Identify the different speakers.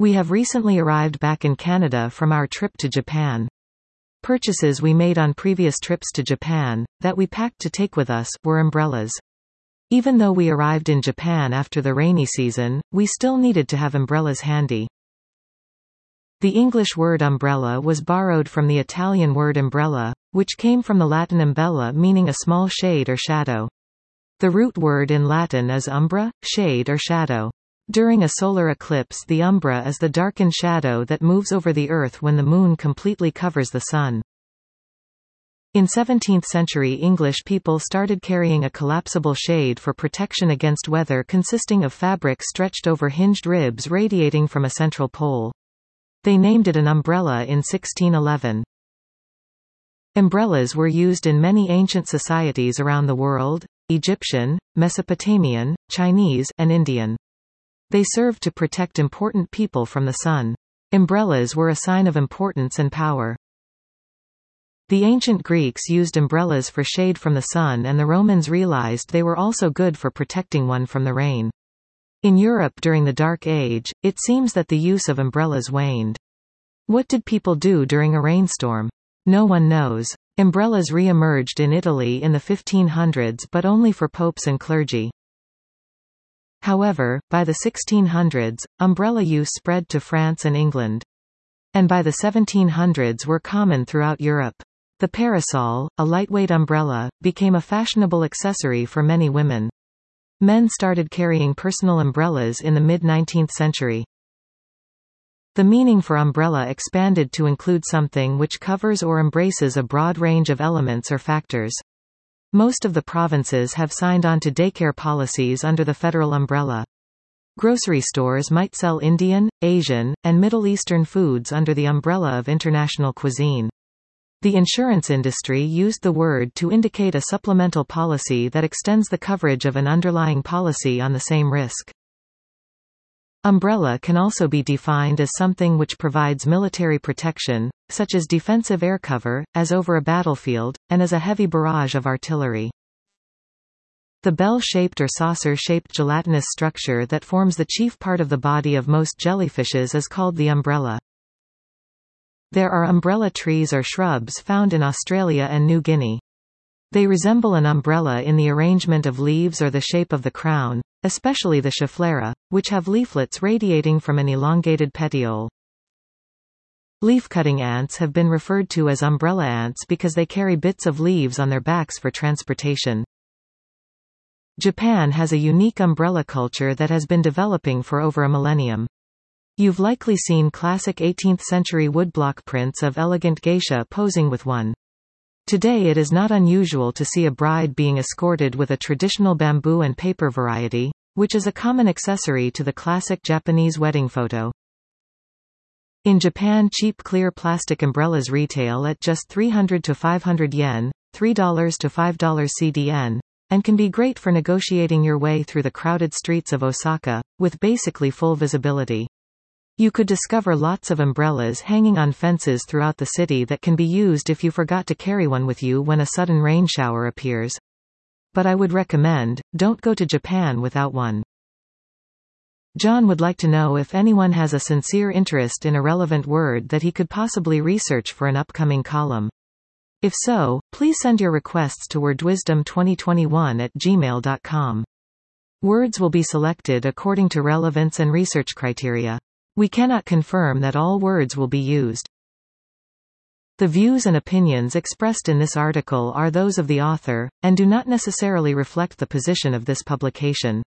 Speaker 1: We have recently arrived back in Canada from our trip to Japan. Purchases we made on previous trips to Japan, that we packed to take with us, were umbrellas. Even though we arrived in Japan after the rainy season, we still needed to have umbrellas handy. The English word umbrella was borrowed from the Italian word umbrella, which came from the Latin umbella meaning a small shade or shadow. The root word in Latin is umbra, shade or shadow. During a solar eclipse, the umbra is the darkened shadow that moves over the Earth when the Moon completely covers the Sun. In 17th century English people started carrying a collapsible shade for protection against weather consisting of fabric stretched over hinged ribs radiating from a central pole. They named it an umbrella in 1611. Umbrellas were used in many ancient societies around the world: Egyptian, Mesopotamian, Chinese, and Indian. They served to protect important people from the sun. Umbrellas were a sign of importance and power. The ancient Greeks used umbrellas for shade from the sun, and the Romans realized they were also good for protecting one from the rain. In Europe during the Dark Age, it seems that the use of umbrellas waned. What did people do during a rainstorm? No one knows. Umbrellas re-emerged in Italy in the 1500s, but only for popes and clergy. However, by the 1600s, umbrella use spread to France and England. And by the 1700s were common throughout Europe. The parasol, a lightweight umbrella, became a fashionable accessory for many women. Men started carrying personal umbrellas in the mid-19th century. The meaning for umbrella expanded to include something which covers or embraces a broad range of elements or factors. Most of the provinces have signed on to daycare policies under the federal umbrella. Grocery stores might sell Indian, Asian, and Middle Eastern foods under the umbrella of international cuisine. The insurance industry used the word to indicate a supplemental policy that extends the coverage of an underlying policy on the same risk. Umbrella can also be defined as something which provides military protection, such as defensive air cover, as over a battlefield, and as a heavy barrage of artillery. The bell-shaped or saucer-shaped gelatinous structure that forms the chief part of the body of most jellyfishes is called the umbrella. There are umbrella trees or shrubs found in Australia and New Guinea. They resemble an umbrella in the arrangement of leaves or the shape of the crown, especially the Schefflera, which have leaflets radiating from an elongated petiole. Leaf-cutting ants have been referred to as umbrella ants because they carry bits of leaves on their backs for transportation. Japan has a unique umbrella culture that has been developing for over a millennium. You've likely seen classic 18th-century woodblock prints of elegant geisha posing with one. Today it is not unusual to see a bride being escorted with a traditional bamboo and paper variety, which is a common accessory to the classic Japanese wedding photo. In Japan, cheap clear plastic umbrellas retail at just 300 to 500 yen, $3 to $5 CDN, and can be great for negotiating your way through the crowded streets of Osaka, with basically full visibility. You could discover lots of umbrellas hanging on fences throughout the city that can be used if you forgot to carry one with you when a sudden rain shower appears. But I would recommend, don't go to Japan without one. John would like to know if anyone has a sincere interest in a relevant word that he could possibly research for an upcoming column. If so, please send your requests to wordwisdom2021@gmail.com. Words will be selected according to relevance and research criteria. We cannot confirm that all words will be used. The views and opinions expressed in this article are those of the author, and do not necessarily reflect the position of this publication.